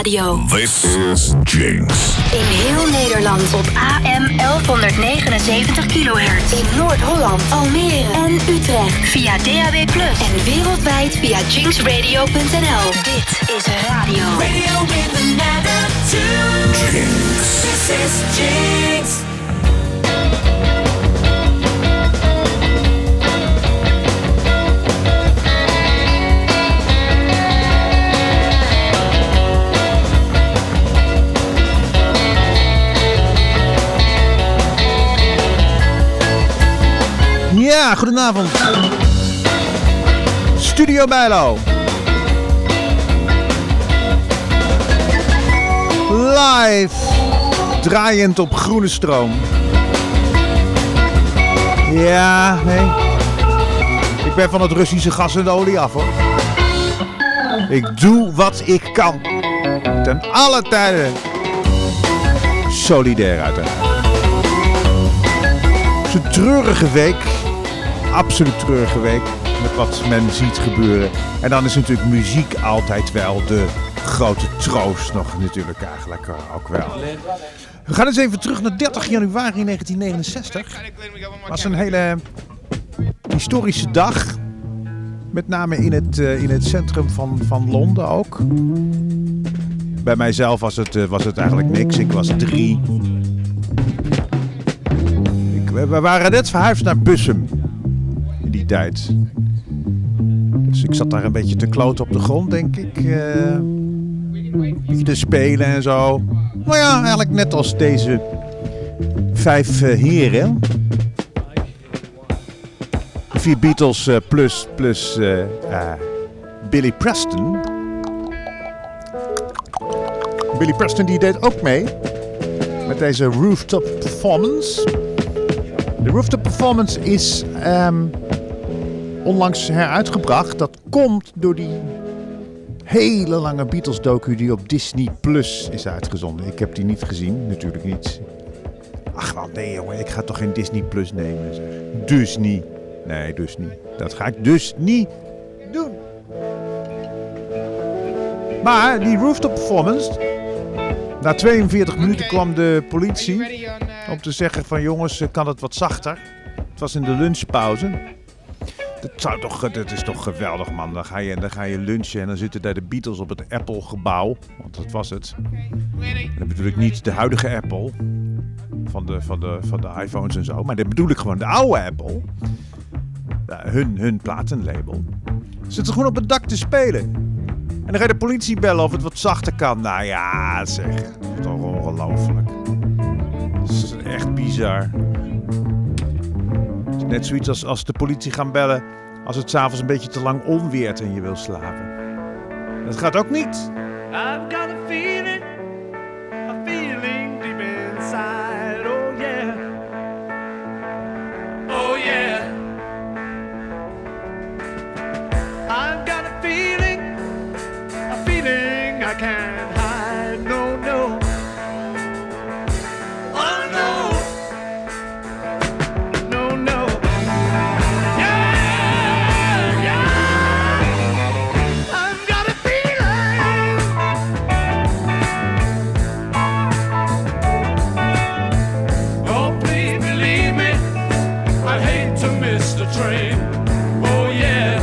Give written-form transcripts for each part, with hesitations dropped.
radio. This is Jinx. In heel Nederland op AM 1179 kHz. In Noord-Holland, Almere en Utrecht. Via DAB+. En wereldwijd via jinxradio.nl. Dit is radio. Radio with an attitude. Jinx. This is Jinx. Ja, goedenavond. Studio Bijlo. Live. Draaiend op groene stroom. Ja, nee. Ik ben van het Russische gas en de olie af, hoor. Ik doe wat ik kan. Ten alle tijden. Solidair uiteraard. Het is een treurige week. Absoluut treurige week. Met wat men ziet gebeuren. En dan is natuurlijk muziek altijd wel de grote troost. Nog natuurlijk eigenlijk ook wel. We gaan eens even terug naar 30 januari 1969. Het was een hele historische dag. Met name in het centrum van Londen ook. Bij mijzelf was het eigenlijk niks. Ik was 3. We waren net verhuisd naar Bussum. In die tijd. Dus ik zat daar een beetje te kloten op de grond, denk ik. Een beetje te spelen en zo. Maar ja, eigenlijk net als deze 5 heren. 4 Beatles plus Billy Preston. Billy Preston die deed ook mee. Met deze rooftop performance. De rooftop performance is onlangs heruitgebracht. Dat komt door die hele lange Beatles docu die op Disney Plus is uitgezonden. Ik heb die niet gezien, natuurlijk niet. Ach wel, nee jongen, ik ga toch geen Disney Plus nemen, zeg. Dus niet. Nee, dus niet. Dat ga ik dus niet doen. Maar die rooftop performance... Na 42 minuten kwam de politie om te zeggen van jongens, kan het wat zachter. Het was in de lunchpauze. Dat is toch geweldig, man. Dan ga je lunchen en dan zitten daar de Beatles op het Apple-gebouw. Want dat was het. En dan bedoel ik niet de huidige Apple. Van de iPhones en zo. Maar dan bedoel ik gewoon de oude Apple. Hun platenlabel. Zitten gewoon op het dak te spelen. En dan ga je de politie bellen of het wat zachter kan. Nou ja, zeg. Dat is toch ongelooflijk. Dat is echt bizar. Het is net zoiets als de politie gaan bellen als het 's avonds een beetje te lang onweert en je wil slapen. Dat gaat ook niet. I've got a feeling deep inside, oh yeah, oh yeah. I've got a feeling I can't hide, no, no, oh no, no, no, yeah, yeah, I've got a feeling, oh please believe me, I hate to miss the train, oh yeah.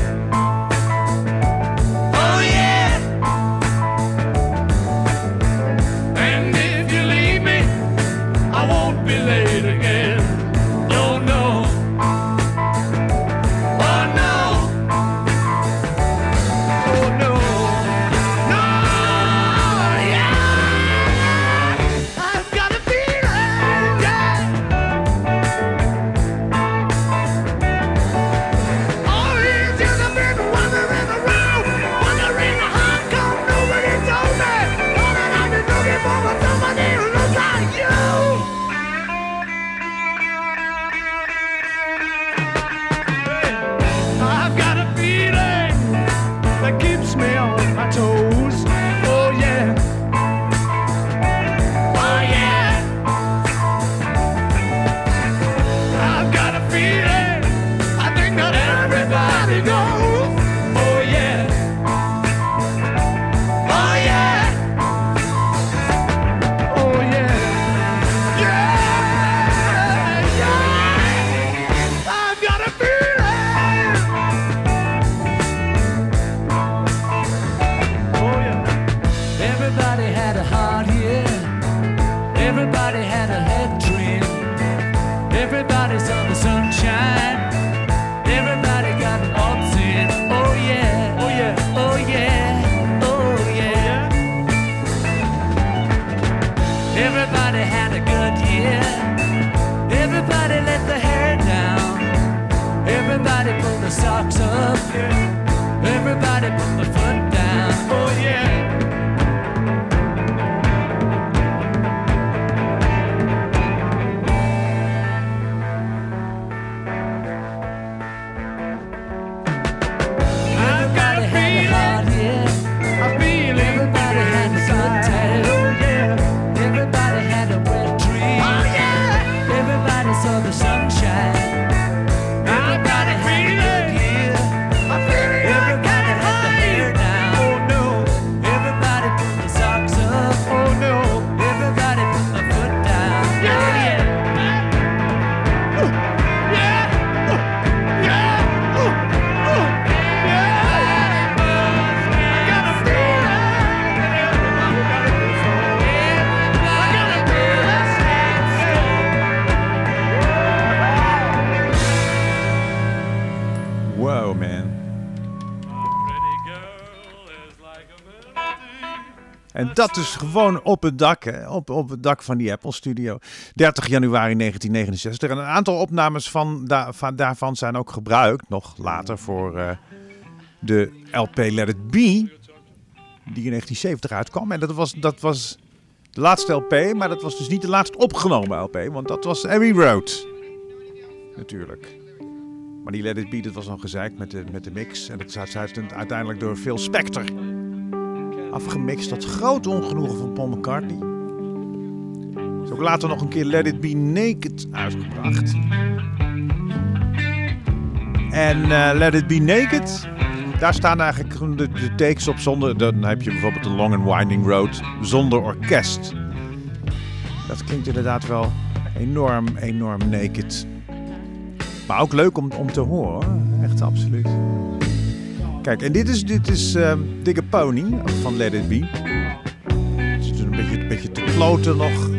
En dat is gewoon op het dak, hè? Op het dak van die Apple Studio. 30 januari 1969. En een aantal opnames daarvan zijn ook gebruikt, nog later, voor de LP Let It Be, die in 1970 uitkwam. En dat was de laatste LP, maar dat was dus niet de laatst opgenomen LP, want dat was Abbey Road. Natuurlijk. Maar die Let It Be, dat was nog gezeik met de mix. En dat is uiteindelijk door Phil Spector afgemixt. Dat grote ongenoegen van Paul McCartney. Er is ook later nog een keer Let It Be Naked uitgebracht. En Let It Be Naked, daar staan eigenlijk de takes op zonder... Dan heb je bijvoorbeeld de Long and Winding Road zonder orkest. Dat klinkt inderdaad wel enorm naked. Maar ook leuk om te horen. Echt absoluut. Kijk, en dit is Digger Pony van Let It Be. Het is een beetje te kloten nog.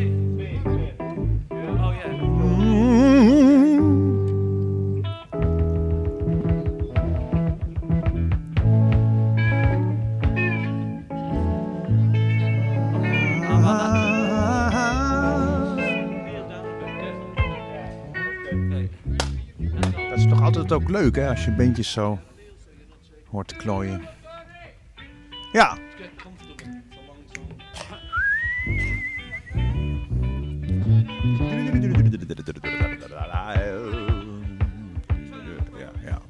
Dat is toch altijd ook leuk, hè, als je bandjes zo hoort te klooien. Ja. Ja.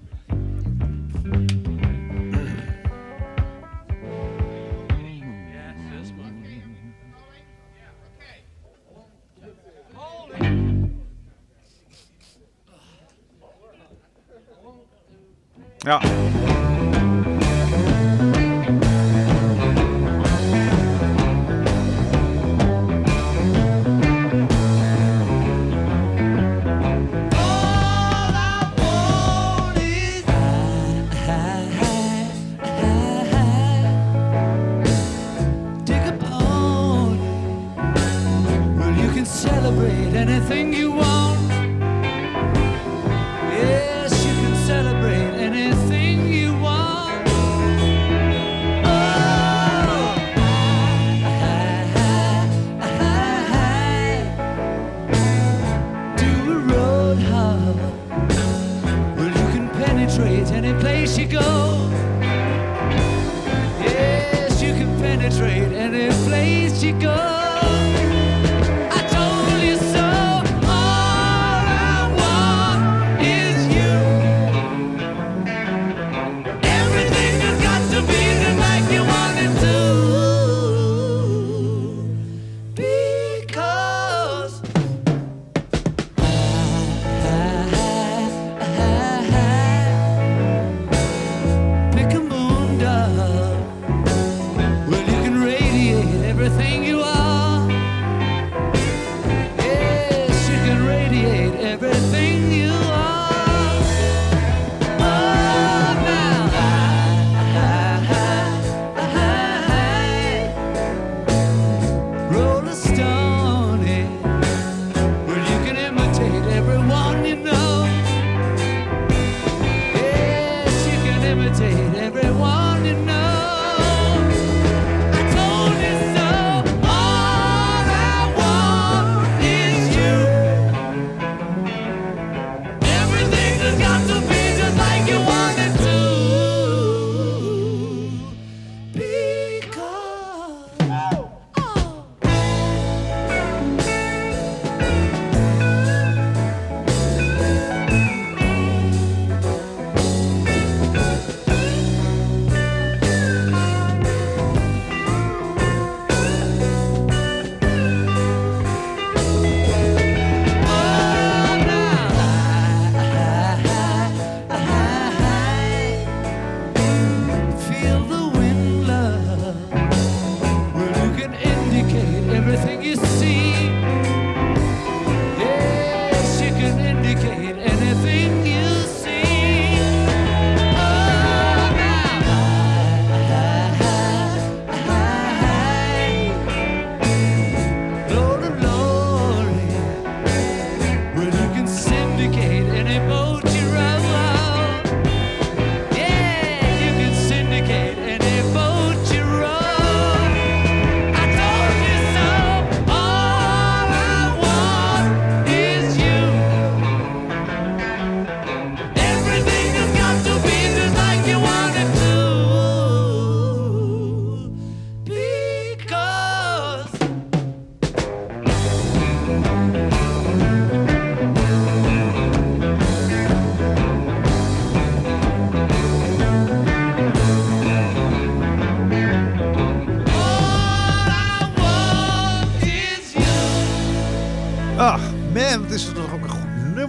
Ja. Celebrate anything you want. Yes, you can celebrate anything you want. Oh, do a road hop. Well, you can penetrate any place you go. Yes, you can penetrate any place you go. Everyone you know, I told you so.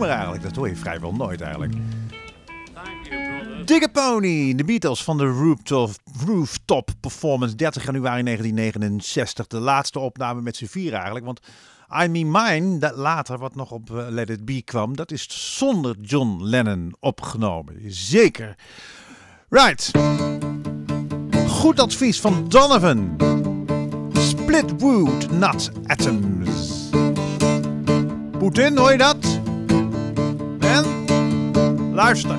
eigenlijk. Dat hoor je vrijwel nooit eigenlijk. Digger Pony, de Beatles van de Rooftop Performance, 30 januari 1969. De laatste opname met z'n vier eigenlijk. Want I Mean Mine, dat later wat nog op Let It Be kwam, dat is zonder John Lennon opgenomen. Zeker. Right. Goed advies van Donovan. Split Wood, Not Atoms. Poetin, hoor je dat? En luister.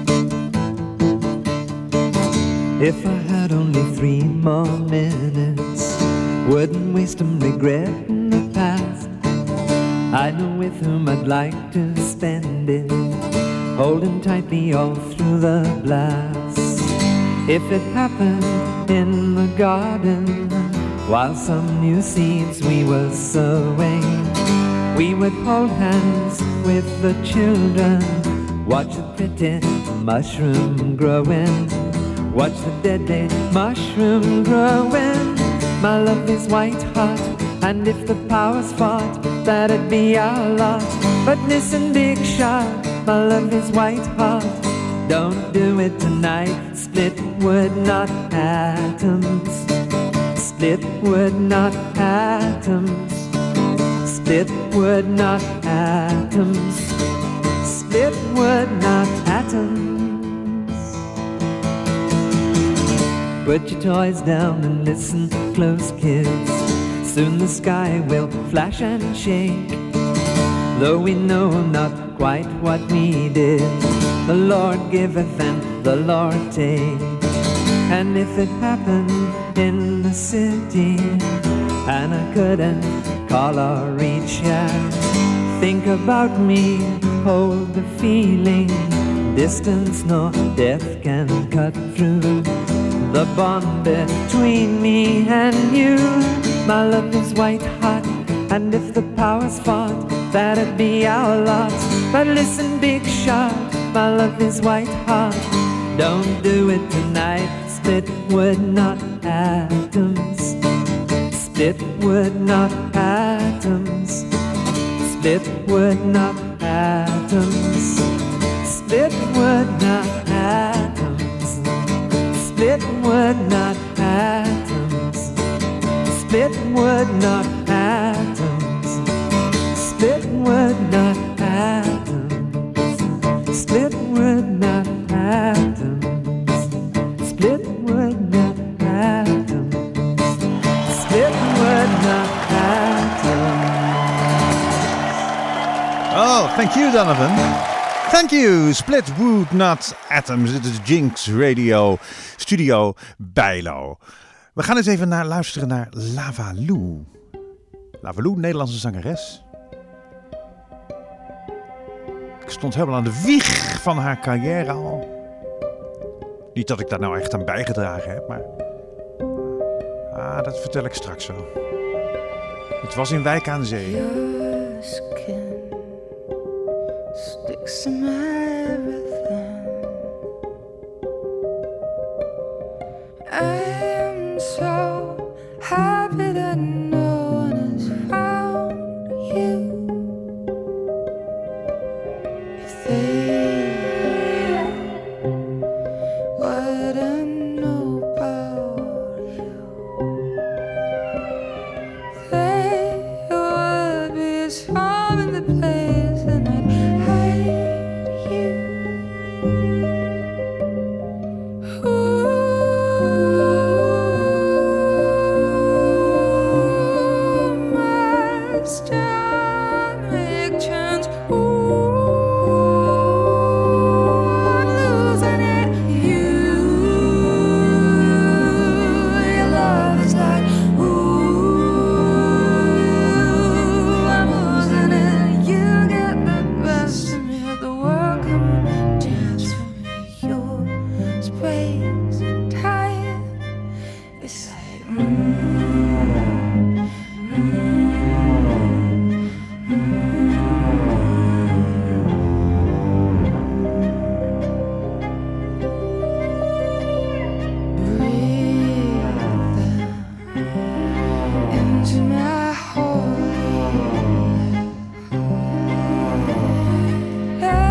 If I had only 3 more minutes, wouldn't waste them regretting the past. I know with whom I'd like to spend it, holding tightly all through the blast. If it happened in the garden, while some new seeds we were sowing, we would hold hands with the children, watch the pretty mushroom growing. Watch the deadly mushroom growing. My love is white hot, and if the powers fought, that'd be our lot. But listen, big shot, my love is white hot. Don't do it tonight. Split wood, not atoms. Split wood, not atoms. Split wood, not atoms. Split wood, not atoms. Put your toys down and listen close, kids. Soon the sky will flash and shake. Though we know not quite what we did, the Lord giveth and the Lord take. And if it happened in the city and I couldn't call or reach out, think about me, hold the feeling. Distance nor death can cut through the bond between me and you. My love is white hot, and if the powers fought, that'd be our lot. But listen, big shot, my love is white hot. Don't do it tonight. Split wood, not atoms. Split wood, not atoms. Split wood, not atoms. Split wood, not atoms. Split wood, not atoms. Split wood, not atoms. Split wood, not atoms. Split wood, not atoms. Split wood, not atoms. Split wood, not atoms. Oh, thank you, Donovan. Thank you. Split Wood, Not Atoms. Dit is Jinx Radio Studio Bijlo. We gaan eens even luisteren naar Lava Lou. Lava Lou, Nederlandse zangeres. Ik stond helemaal aan de wieg van haar carrière al. Niet dat ik daar nou echt aan bijgedragen heb, maar... dat vertel ik straks wel. Het was in Wijk aan Zee. Your skin sticks to my everything. I'm so happy that no one has found you. If they wouldn't know about you, they would be storming the place and I'd hide you. My stomach churns. I'm losing it. Your love is like, I'm losing it. You get the best of me. The world come and dance for me. Your space and time. It's like, into my holy life.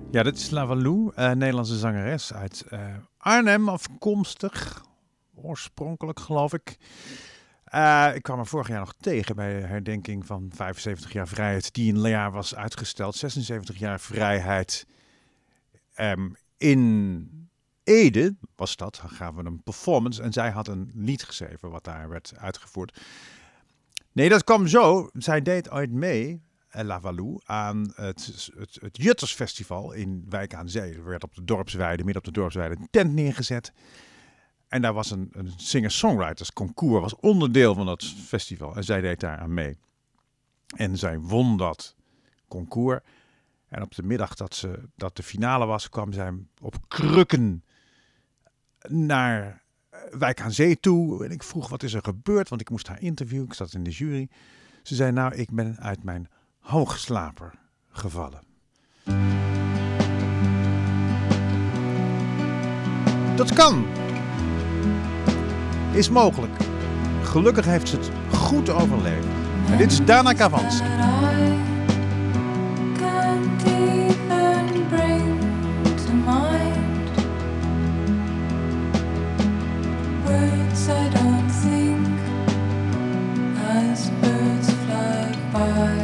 Ja, dit is Lavalou, Nederlandse zangeres uit Arnhem afkomstig. Oorspronkelijk, geloof ik. Ik kwam haar vorig jaar nog tegen bij de herdenking van 75 jaar vrijheid, die een jaar was uitgesteld. 76 jaar vrijheid in Ede was dat. Dan gaven we een performance en zij had een lied geschreven wat daar werd uitgevoerd. Nee, dat kwam zo. Zij deed ooit mee, Lavalou, aan het Juttersfestival in Wijk aan Zee. Er werd op de dorpsweide, midden op de dorpsweide, een tent neergezet. En daar was een singer-songwriters concours, was onderdeel van dat festival. En zij deed daar aan mee. En zij won dat concours. En op de middag dat de finale was, kwam zij op krukken naar Wijk aan Zee toe. En ik vroeg, wat is er gebeurd? Want ik moest haar interviewen, ik zat in de jury. Ze zei, nou, ik ben uit mijn hoogslaper gevallen. Dat kan. Is mogelijk. Gelukkig heeft ze het goed overleefd. En dit is Dana Kavanski. I don't think as birds fly by.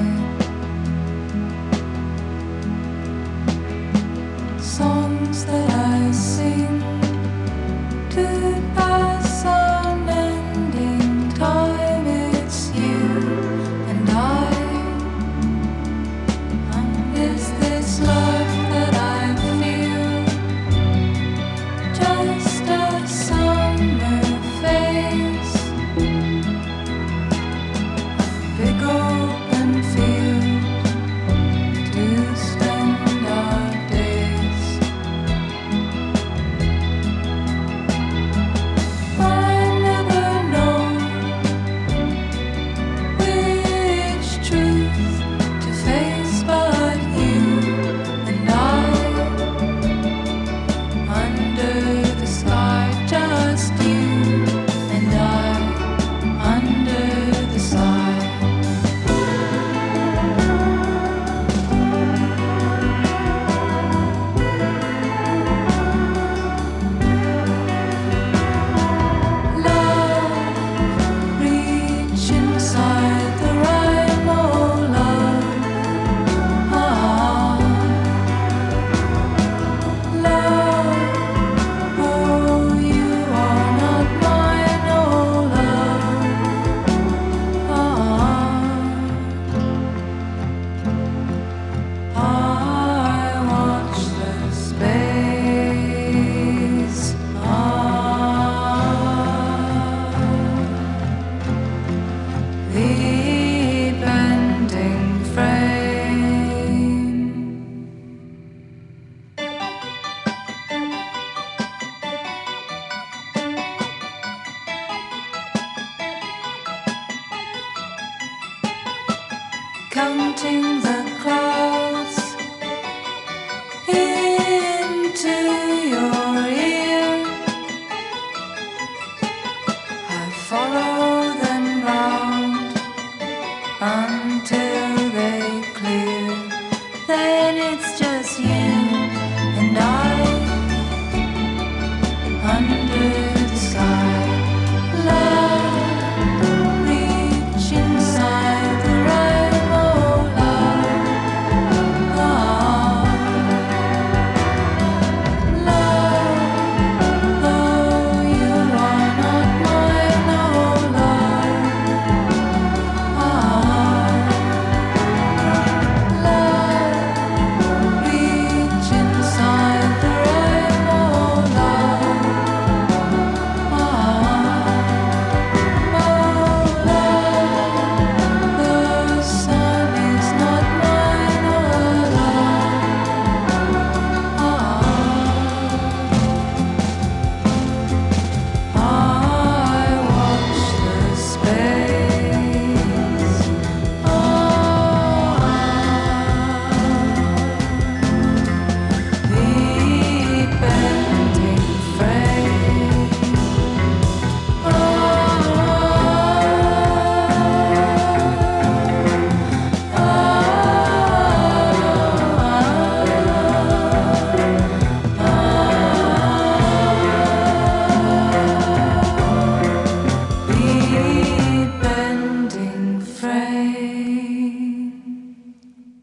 Songs that I sing to pass unending time. It's you and I. Is this love that I feel just a summer face? Big open field to spend our days.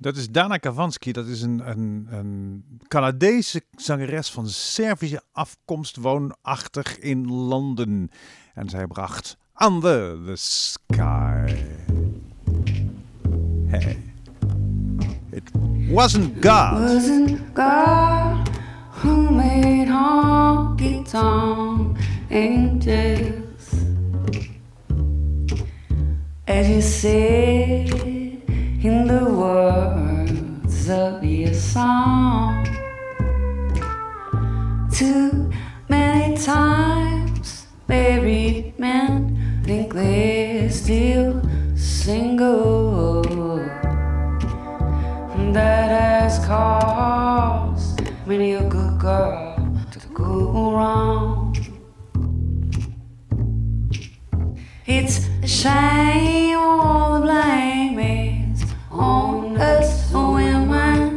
Dat is Dana Kavanski. Dat is een Canadese zangeres van Servische afkomst, woonachtig in Londen. En zij bracht Under the Sky. Hey. It wasn't God. Wasn't God who made honky-tonk angels, as you said in the words of your song. Too many times married men think they're still single. That has caused many a good girl to go wrong. It's a shame all the blame is on us women.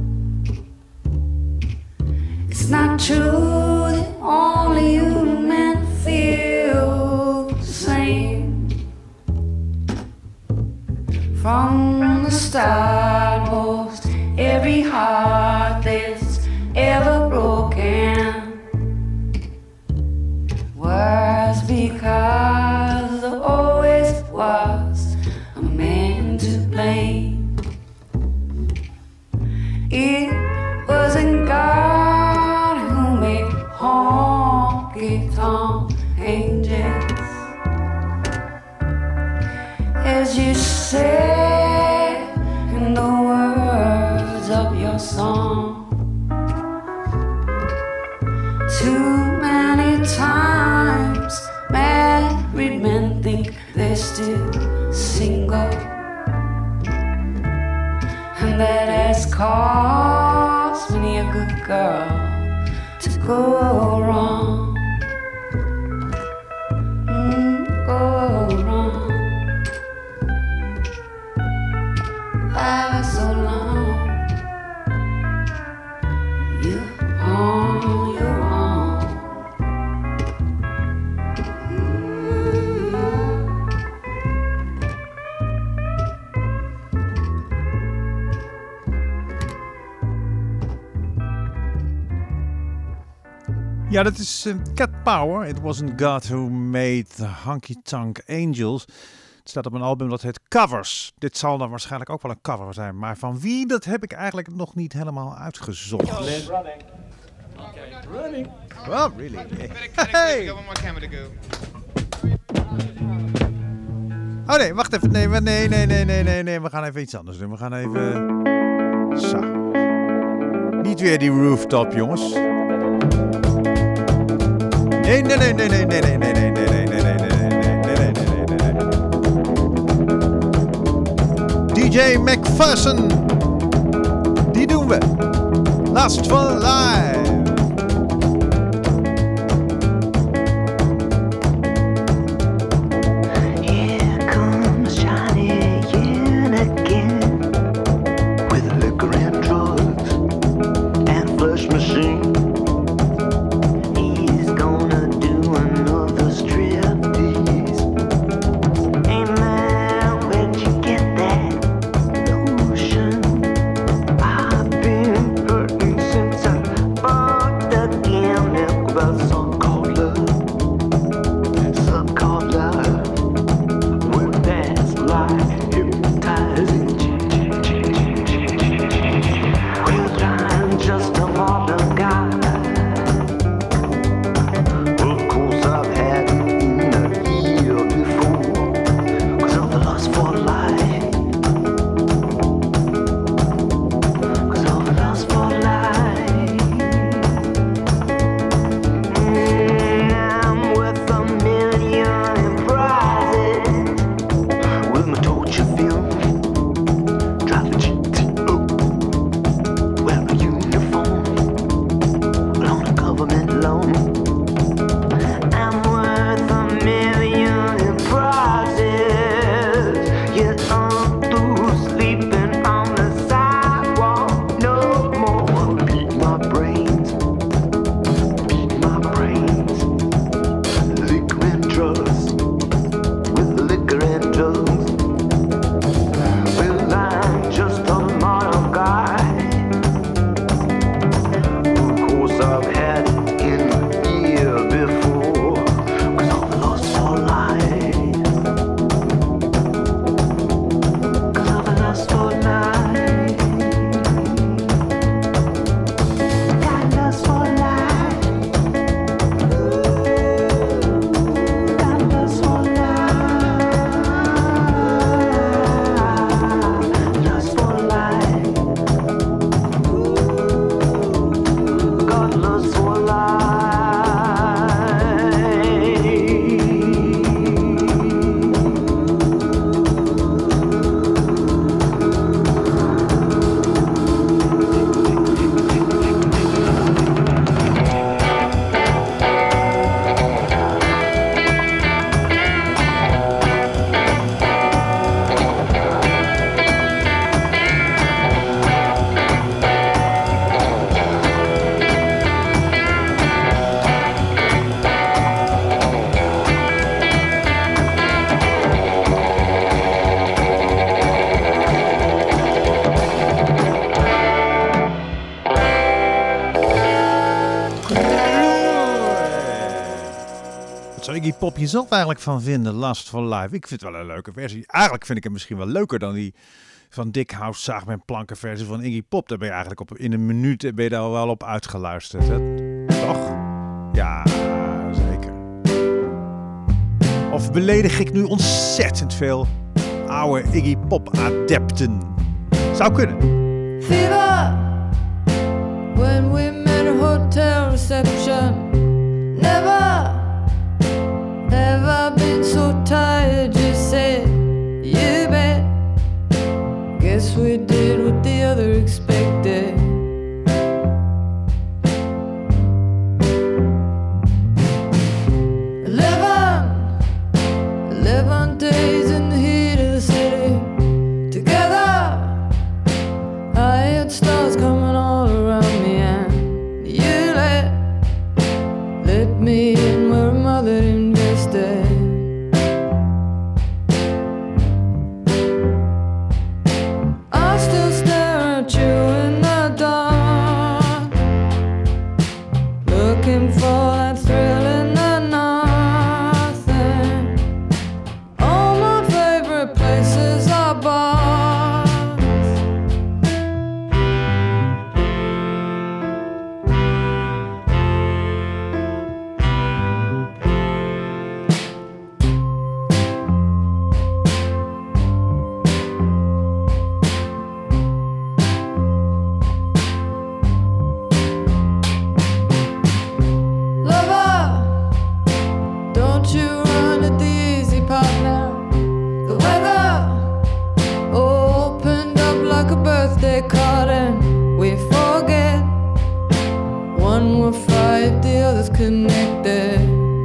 It's not true that only you men feel the same. From the start, most every heart that's ever broken was because there always was a man to blame. It wasn't God who made honky-tonk angels, as you said in the words of your song. Too many times married men think they're still single, and that has caused many a good girl to go wrong. Go wrong. Life so long, you're on your own. Ja, dat is Cat Power. It wasn't God who made the honky-tonk angels. Het staat op een album dat heet Covers. Dit zal dan waarschijnlijk ook wel een cover zijn. Maar van wie, dat heb ik eigenlijk nog niet helemaal uitgezocht. Running. Well, really? Hey! One more camera to go. Oh nee, wacht even. Nee. We gaan even iets anders doen. We gaan even... Zo. Niet weer die rooftop, jongens. Nee. DJ McPherson. Die doen we. Last for Live. Here comes Johnny in again with liquor and drugs and flush machine. He's gonna do another striptease. Hey man, where'd you get that notion? I've been hurting since I fucked again. About some called love, some called love. Well, that's like hypnotizing. Well, I'm just a modern guy. zou Iggy Pop jezelf eigenlijk van vinden? Last for Life. Ik vind het wel een leuke versie. Eigenlijk vind ik hem misschien wel leuker dan die van Dick House zaag met planken versie van Iggy Pop. Daar ben je eigenlijk in een minuut ben je daar wel op uitgeluisterd. Hè? Toch? Ja, zeker. Of beledig ik nu ontzettend veel oude Iggy Pop adepten? Zou kunnen. Fever, when we met a hotel reception. Never have I been so tired, you said, you bet. Guess we did what the other expected. 11 days in the heat of the city. Together, I had stars coming all around me, and you let me in where mother invested. I still stare at you in the dark, looking for that thrill in the nothing. All my favorite places are bars. Lover, don't you run at the easy part now. The weather opened up like a birthday card, and we forget one will fly if the other's connected.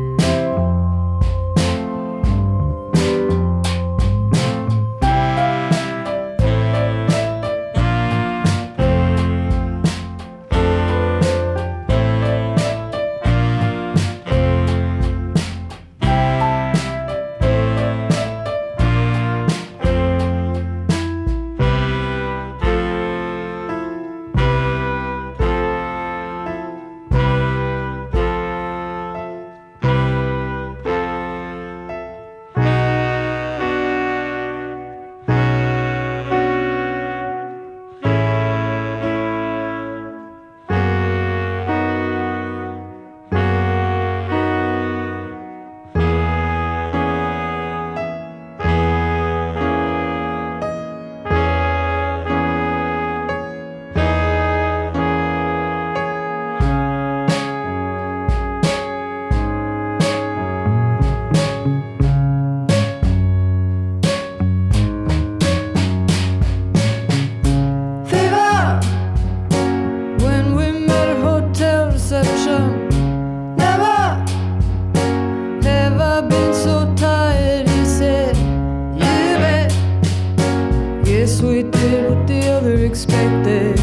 Fever, when we met at hotel reception. Never have I been so tired, he said, you bet. Guess we did what the other expected.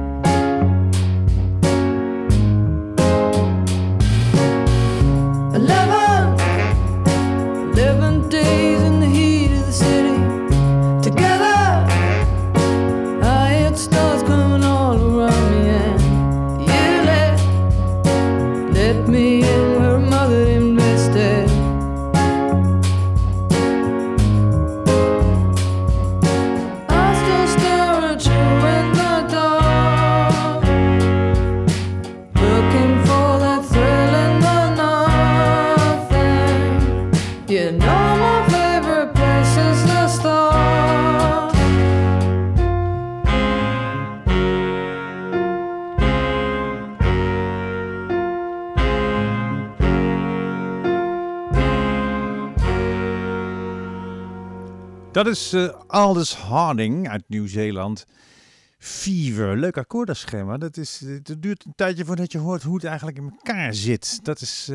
11 days in the heat of the city. Together, I had stars coming all around me, and you let me in where mother invested. I still stare at you in the dark, looking for that thrill in the nothing. You know my favorite place is the start. Dat is Aldous Harding uit Nieuw-Zeeland. Fever, leuk akkoordenschema. Het duurt een tijdje voordat je hoort hoe het eigenlijk in elkaar zit. Dat is...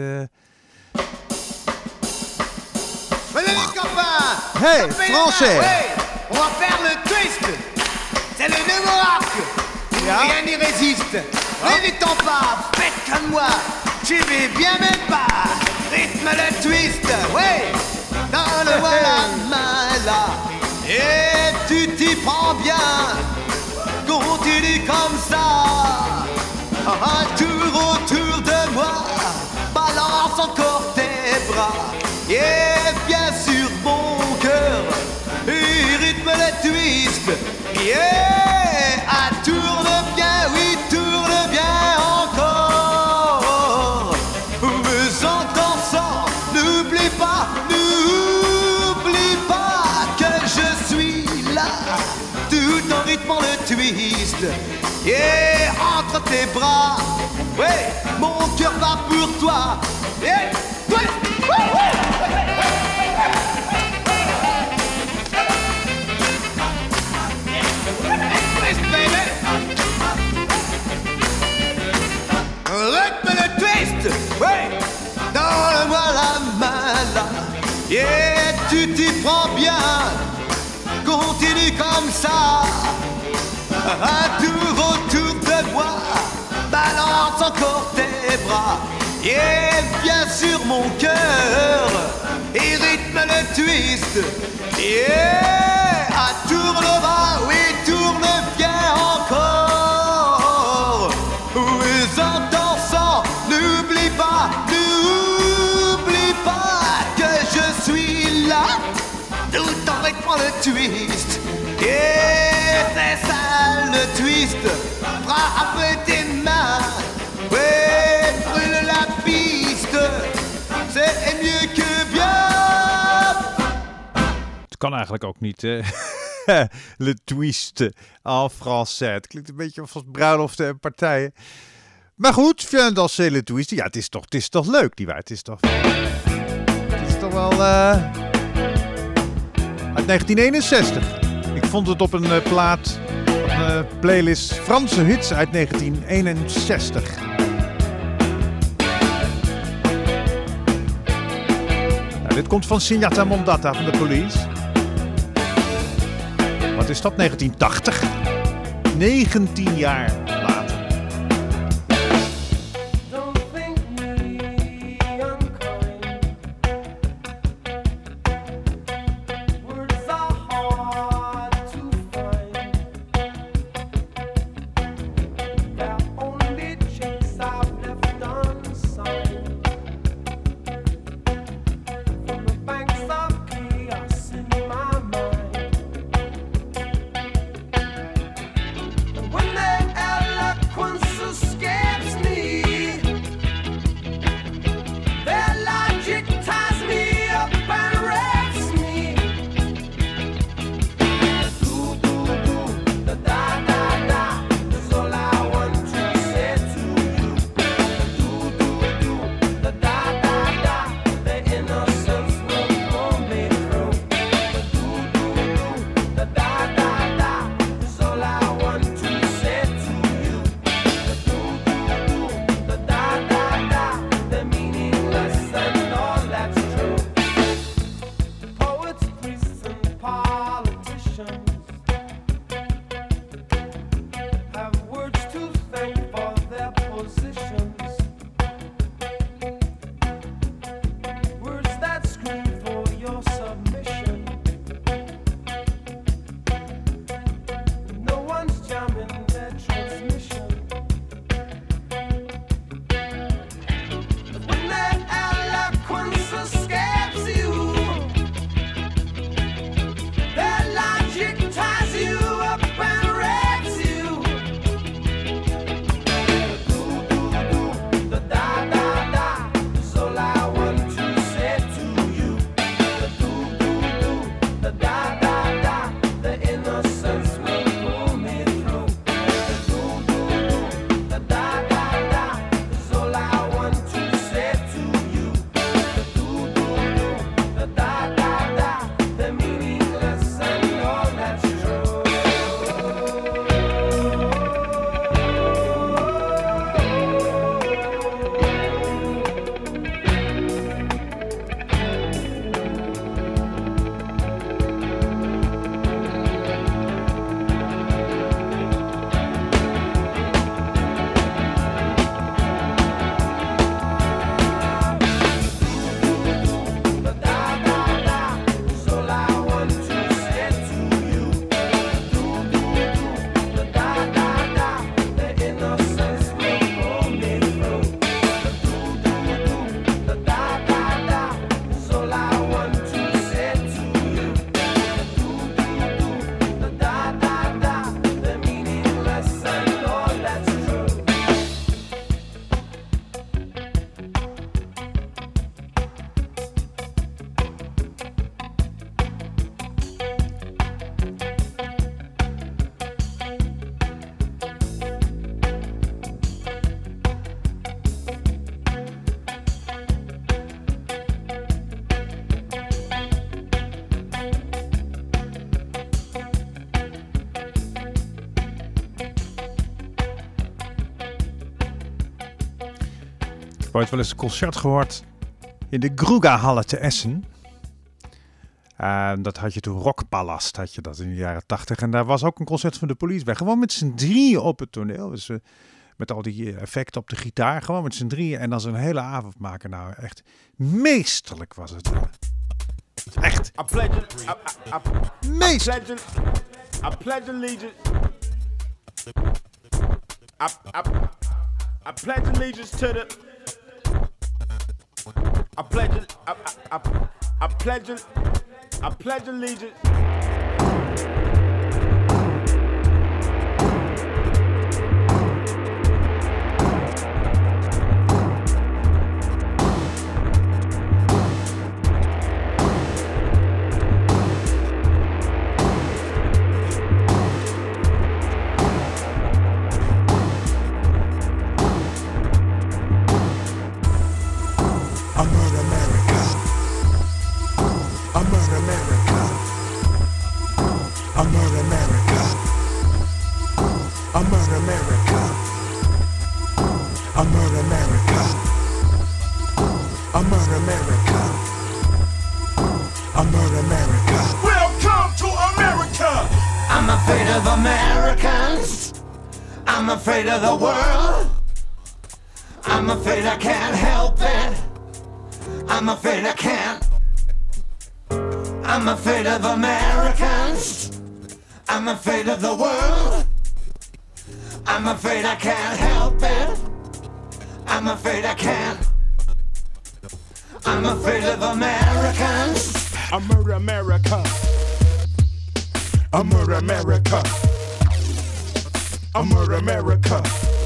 Venez les copains! Hey, Tapez les Français! mains, ouais. On va faire le twist! C'est le nouveau arc! Rien n'y résiste! Ne l'étends pas, faites comme moi! J'y vais bien même pas! Rythme le twist! Ouais! Donne-moi la main là! Et tu t'y prends bien! Continue comme ça! Un tour autour de moi! Balance encore tes bras! twist. Et entre tes bras, ouais, mon cœur bat pour toi. Et twist, twist, baby. Rythme le twist, ouais, donne-moi la main là. Et tu t'y prends bien, continue comme ça. Un tour autour de moi, balance encore tes bras. Et viens sur mon cœur et rythme le twist. Yeah, tourne bas, oui, tourne bien encore. Oui, en dansant, n'oublie pas que je suis là, tout en rythmant le twist. Et c'est ça le twist, frappe tes mains, ouais, brûle la piste, c'est mieux que bien. Het kan eigenlijk ook niet, le twist en français. Het klinkt een beetje als bruiloften en partijen. Maar goed, viens danser le twist. Ja, het is toch leuk, nietwaar? Het is toch wel uit 1961. Ik vond het op een playlist Franse hits uit 1961. Nou, dit komt van Signata Mondata van de Police. Wat is dat? 1980. 19 jaar later. When they ooit wel eens een concert gehoord in de Grugahalle te Essen. Dat had je toen, Rockpalast had je dat in de jaren 80. En daar was ook een concert van de Police bij. Gewoon met z'n drieën op het toneel. Dus met al die effecten op de gitaar. Gewoon met z'n drieën. En dan zo'n hele avond maken. Nou, echt meesterlijk was het. Echt. Meesterlijk. I pledge allegiance. I pledge allegiance to the. I pledge allegiance. I'm afraid of the world. I'm afraid I can't help it. I'm afraid I can't. I'm afraid of Americans. I'm afraid of the world. I'm afraid I can't help it. I'm afraid I can't. I'm afraid of Americans. I murder America. I murder America. I murder America.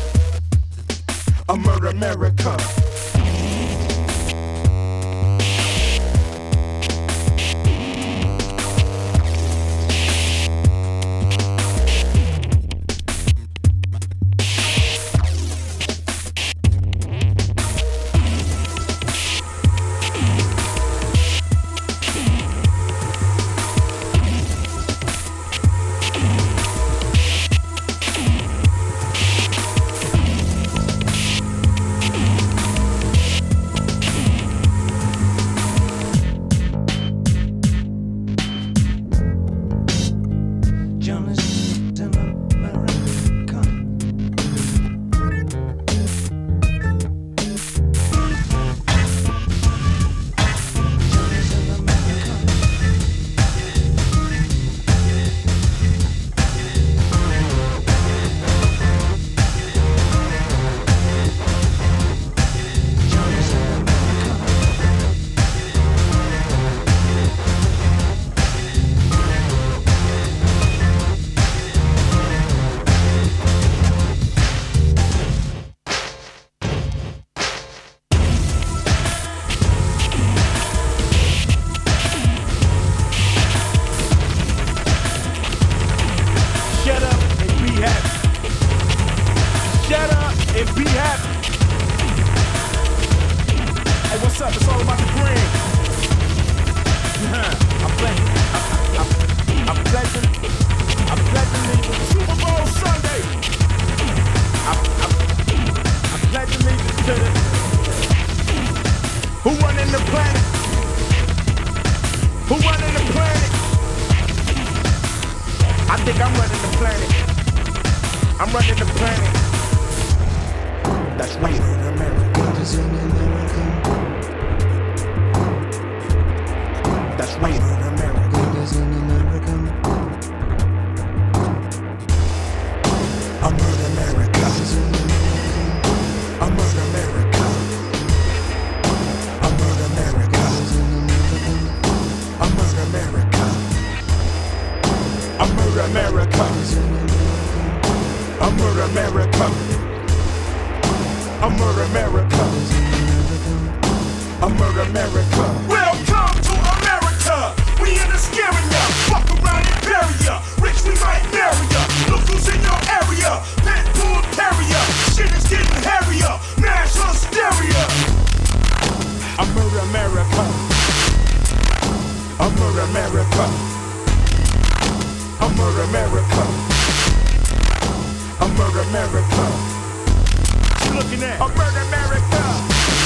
I murder America. America.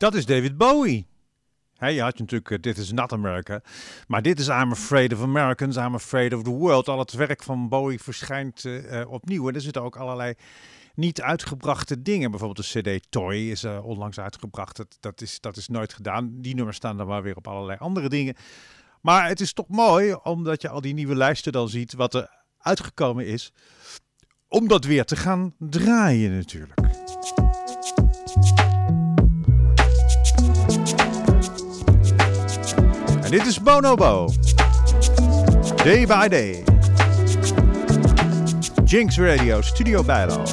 Dat is David Bowie. Je had natuurlijk This Is Not America. Maar dit is I'm Afraid of Americans, I'm Afraid of the World. Al het werk van Bowie verschijnt opnieuw. En er zitten ook allerlei niet uitgebrachte dingen. Bijvoorbeeld de CD Toy is onlangs uitgebracht. Dat is nooit gedaan. Die nummers staan dan maar weer op allerlei andere dingen. Maar het is toch mooi, omdat je al die nieuwe lijsten dan ziet wat er uitgekomen is. Om dat weer te gaan draaien natuurlijk. En dit is Bonobo. Day by Day. Jinx Radio, Studio Bijlo.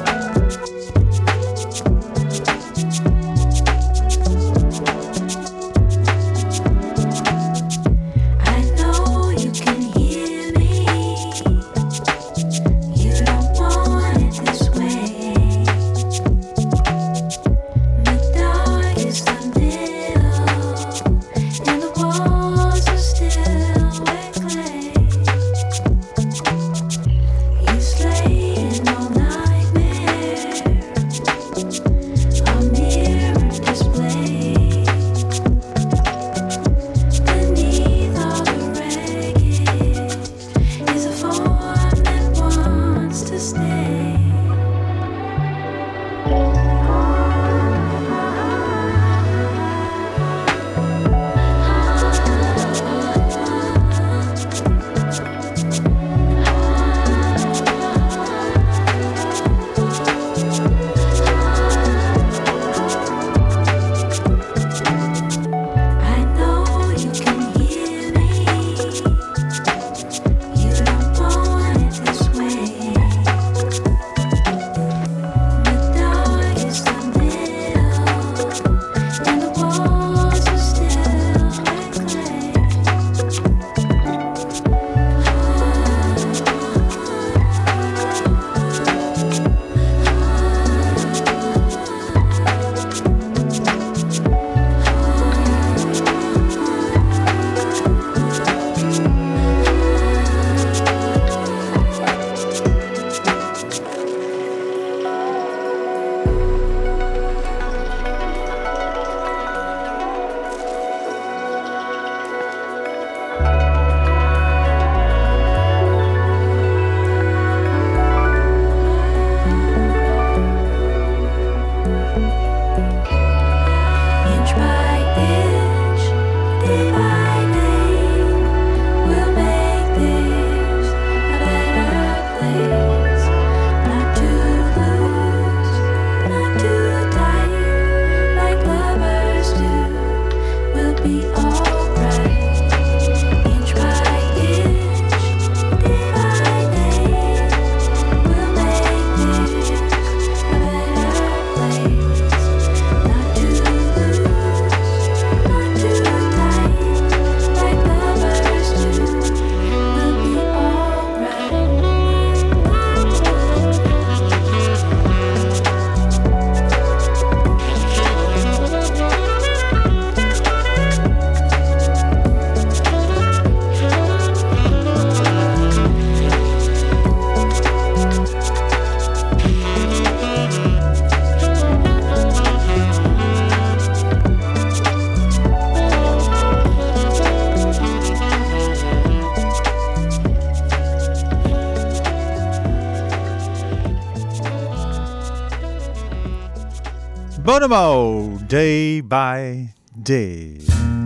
Bonobo, Day by Day.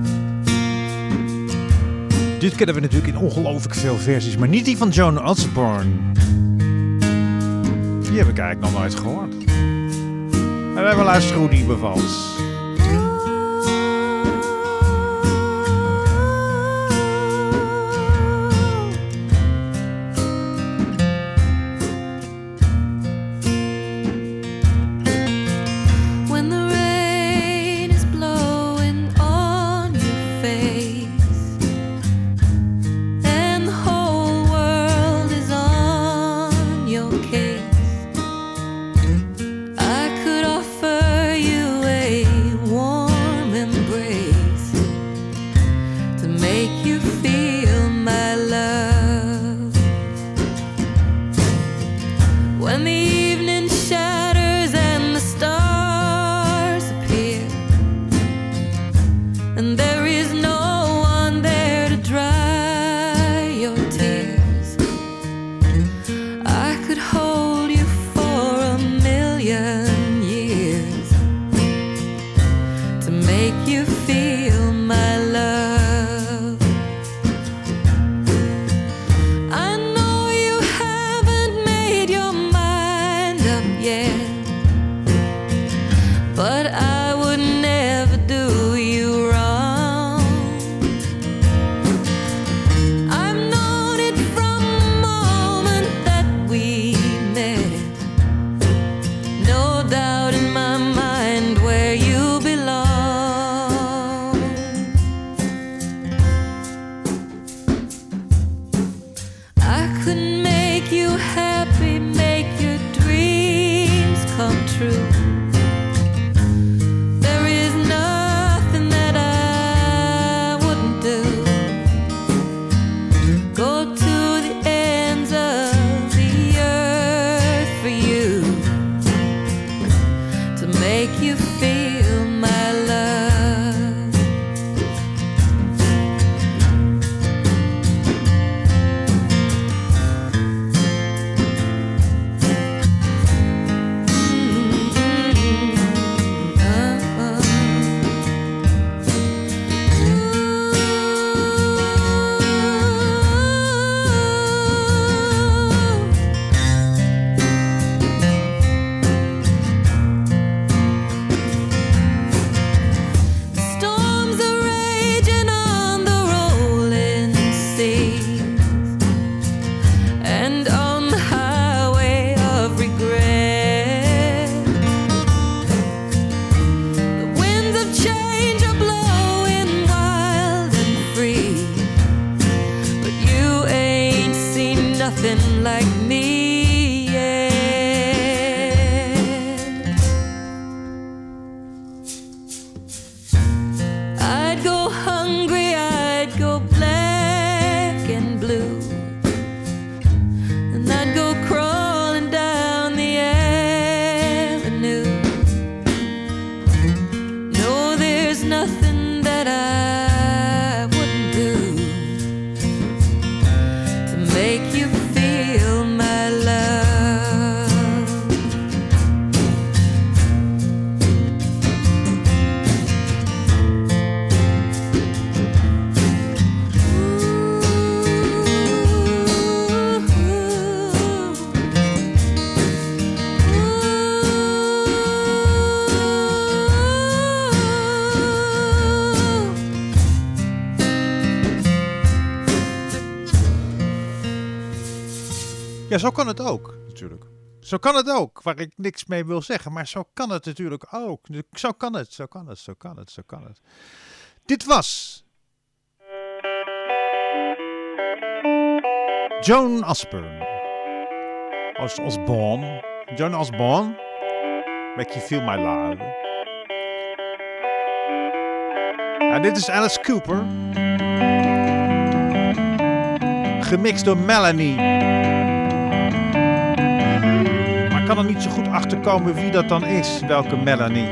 Dit kennen we natuurlijk in ongelooflijk veel versies, maar niet die van Joan Osborne. Die heb ik eigenlijk nog nooit gehoord. En we luisteren hoe die bevalt. I could offer you a but I would never do you wrong. I've known it from the moment that we met. No doubt in my mind where you belong. I could make you happy, make your dreams come true. There is nothing that I wouldn't do. Go to the ends of the earth for you, to make you feel my love. Storms are raging on the rolling seas and on the highway of regret. The winds of change are blowing wild and free, but you ain't seen nothing like me yet. I'd go hungry, I'd go black and blue, and I'd go crawling down the avenue. No, there's nothing that I wouldn't do to make you feel my love. Ja, zo kan het ook, natuurlijk. Zo kan het ook, waar ik niks mee wil zeggen. Maar zo kan het natuurlijk ook. Zo kan het. Dit was Joan Osborne. Osborne. Joan Osborne. Make you feel my love. En dit is Alice Cooper. Gemixt door Melanie. Maar ik kan er niet zo goed achter komen wie dat dan is. Welke Melanie.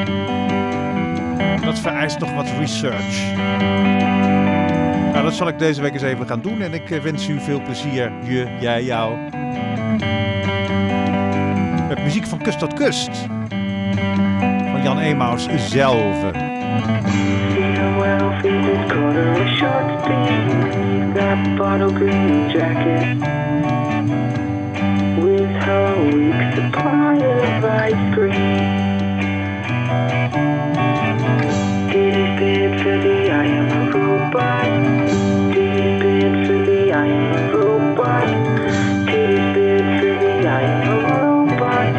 Dat vereist nog wat research. Nou, dat zal ik deze week eens even gaan doen. En ik wens u veel plezier. Jij, jou. Met muziek van kust tot kust. Van Jan Emaus zelf. That bottle green jacket with her week's supply of ice cream. Did it bid for the I am a robot? Did it bid for the I am a robot? Did it bid for the I am a robot?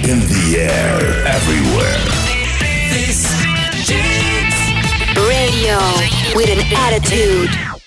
in the air, everywhere. This Jinx Radio with an attitude.